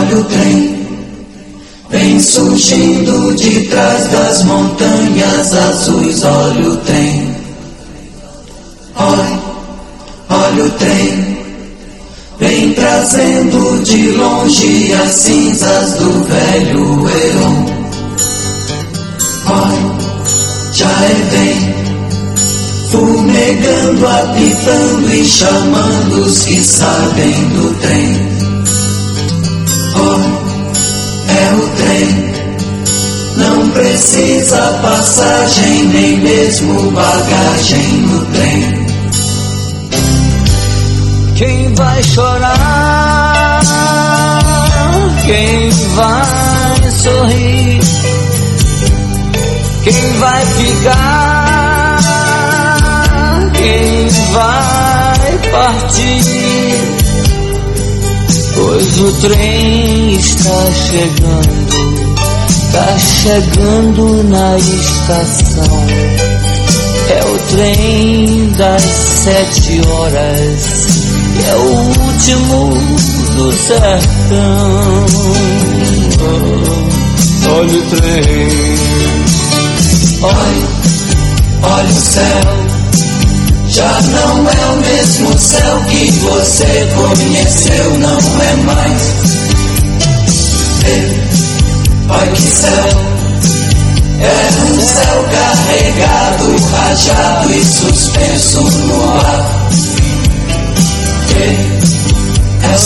Olha o trem, vem surgindo de trás das montanhas azuis. Olha o trem, olha o trem, vem trazendo de longe as cinzas do velho Heron. Já é bem, fumegando, apitando e chamando os que sabem do trem. É o trem, não precisa passagem, nem mesmo bagagem no trem. Quem vai chorar? Quem vai sorrir? Quem vai ficar? Quem vai partir? Pois o trem está chegando na estação. É o trem das 7 horas, é o último do sertão. Olha o trem, olha o céu. Já não é o mesmo céu que você conheceu, não é mais. Olha que céu, é um céu carregado, rajado e suspenso no ar. É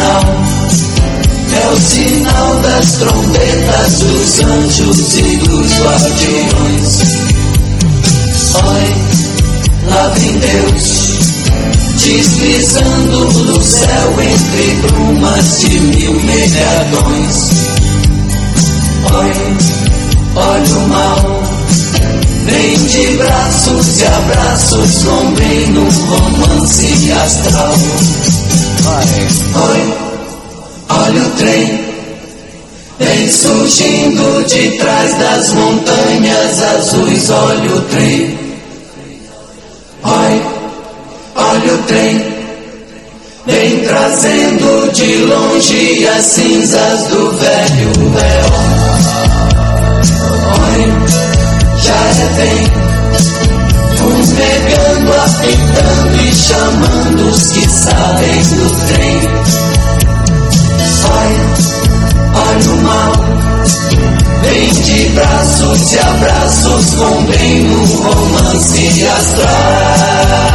o sinal das trombetas, dos anjos e dos guardiões. Lá vem Deus, deslizando no céu entre brumas de 1000 megalhões. Olha o mal, vem de braços e abraços, como num romance astral. Olha o trem, vem surgindo de trás das montanhas azuis. Olha o trem, olha o trem, vem trazendo de longe as cinzas do velho Heron. Já é bem, fumegando, apitando e chamando os que sabem do trem. Olha o mal, vem de braços e abraços, como bem no romance astral.